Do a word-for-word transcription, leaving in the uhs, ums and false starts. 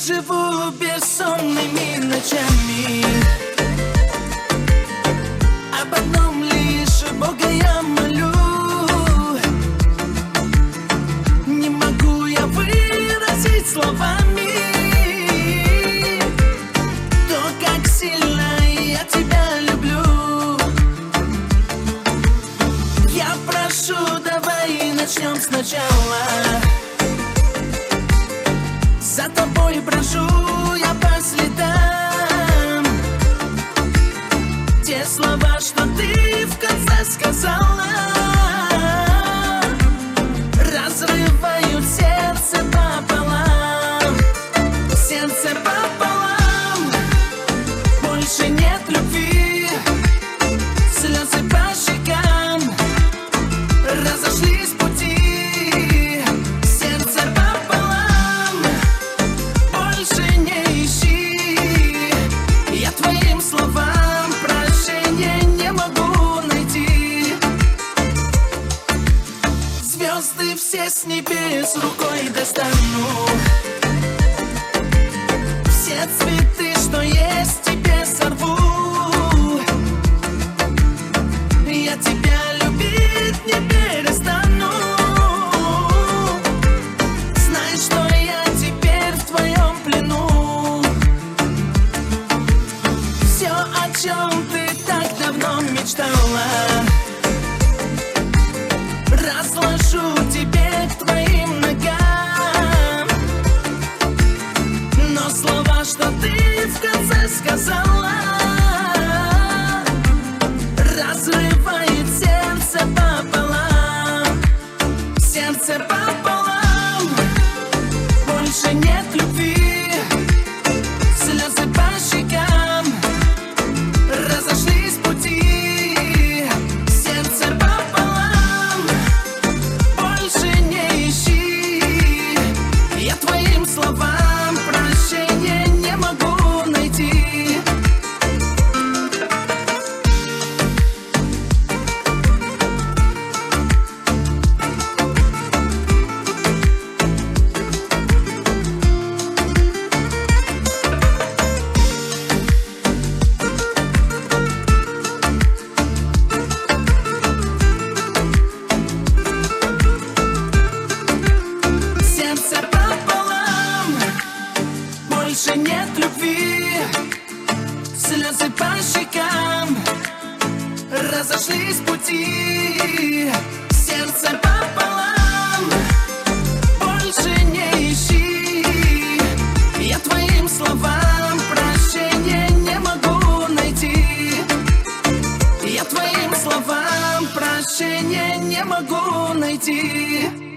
живу бессонными ночами. Об одном лишь Бога я молю. Не могу я выразить словами то, как сильно я тебя люблю. Я прошу, давай начнем сначала. За тобой прошу я по следам. Те слова, что ты в конце сказала, разрывают сердце пополам. Сердце пополам. Больше нет любви. Слезы по щекам. Разошлись пути. Сердце пополам. Больше не ищи. Я твоим словам прощения не могу найти. Звезды все с небес рукой достану. Все цветы, что есть, тебе сорву. Я тебя любить не перестану. Знай, что я теперь в твоем плену. Все, о чем ты так давно мечтала, разложу тебе к твоим ногам. Но слова, что ты в конце сказала, разрывает сердце пополам. Сердце пополам. Больше нет любви. Слезы по щекам. Разошлись пути. Сердце пополам. Больше не ищи. Я твоим словам прощения не могу найти. Сердце пополам. Больше нет любви. Слезы по щекам. Разошлись пути. Сердце пополам. Больше не ищи. Я твоим словам прощения не могу найти. Я твоим словам прощения не могу найти.